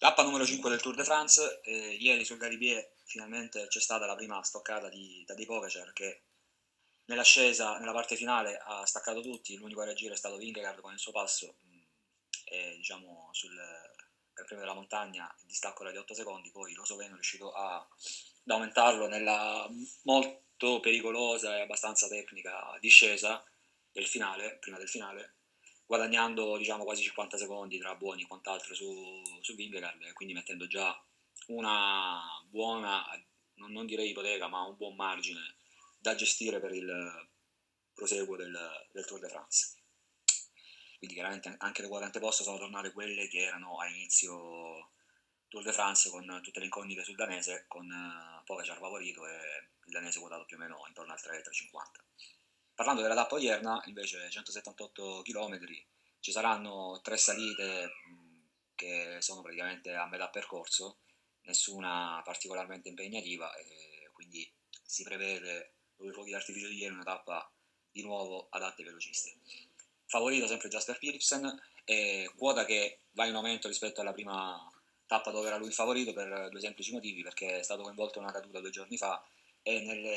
Tappa numero 5 del Tour de France, ieri sul Galibier finalmente c'è stata la prima stoccata di Tadej Pogačar che nell'ascesa, nella parte finale ha staccato tutti, l'unico a reagire è stato Vingegaard con il suo passo e diciamo sul Gran Premio della Montagna il distacco era di 8 secondi, poi lo sloveno è riuscito ad aumentarlo nella molto pericolosa e abbastanza tecnica discesa del finale, prima del finale, guadagnando diciamo quasi 50 secondi tra buoni e quant'altro su Vingegaard e quindi mettendo già una buona, non direi ipoteca, ma un buon margine da gestire per il proseguo del Tour de France. Quindi chiaramente anche le quote anteposte sono tornate quelle che erano a inizio Tour de France con tutte le incognite sul danese, con Pogačar favorito e il danese quotato più o meno intorno al 3,50. Parlando della tappa odierna, invece 178 km, ci saranno 3 salite che sono praticamente a metà percorso, nessuna particolarmente impegnativa e quindi si prevede, dopo i fuochi d'artificio di ieri, una tappa di nuovo adatta ai velocisti. Favorito sempre Jasper Philipsen, e quota che va in aumento rispetto alla prima tappa dove era lui il favorito per due semplici motivi, perché è stato coinvolto in una caduta 2 giorni fa e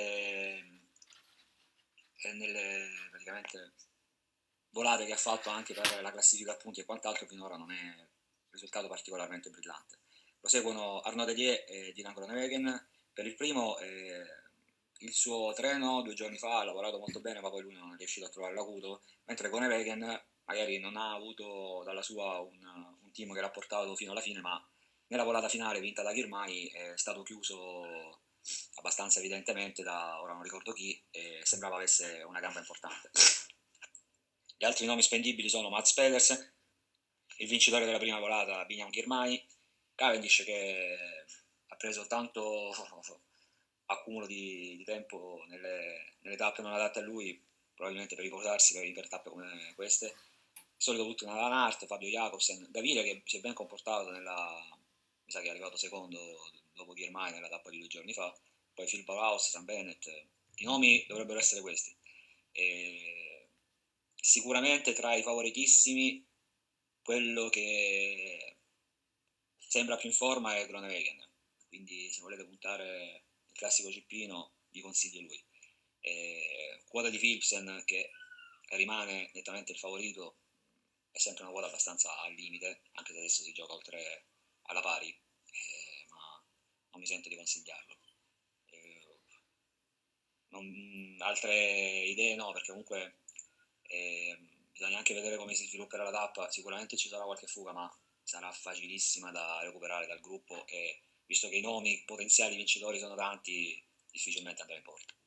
nelle praticamente volate che ha fatto anche per la classifica a punti e quant'altro finora non è un risultato particolarmente brillante. Proseguono Arnaud Délier e Dylan Groenewegen. Per il primo il suo treno 2 giorni fa ha lavorato molto bene, ma poi lui non è riuscito a trovare l'acuto, mentre Groenewegen magari non ha avuto dalla sua un team che l'ha portato fino alla fine, ma nella volata finale vinta da Girmay è stato chiuso abbastanza evidentemente da ora non ricordo chi e sembrava avesse una gamba importante. Gli altri nomi spendibili sono Mats Pedersen, il vincitore della prima volata Binyam Girmay, Cavendish che ha preso tanto accumulo di tempo nelle tappe non adatte a lui, probabilmente per riposarsi per tappe come queste. Il solito tutto Van Aert, Fabio Jacobsen, Davide che si è ben comportato mi sa che è arrivato secondo dopo Girmay nella tappa di 2 giorni fa, poi Phil Bauhaus, Sam Bennett, i nomi dovrebbero essere questi. E sicuramente tra i favoritissimi quello che sembra più in forma è Groenewegen, quindi se volete puntare il classico cippino vi consiglio lui. Quota di Philipsen che rimane nettamente il favorito, è sempre una quota abbastanza al limite, anche se adesso si gioca oltre alla pari, ma non mi sento di consigliarlo. Altre idee no, perché comunque bisogna anche vedere come si svilupperà la tappa, sicuramente ci sarà qualche fuga, ma sarà facilissima da recuperare dal gruppo e visto che i nomi potenziali vincitori sono tanti, difficilmente andrà in porta.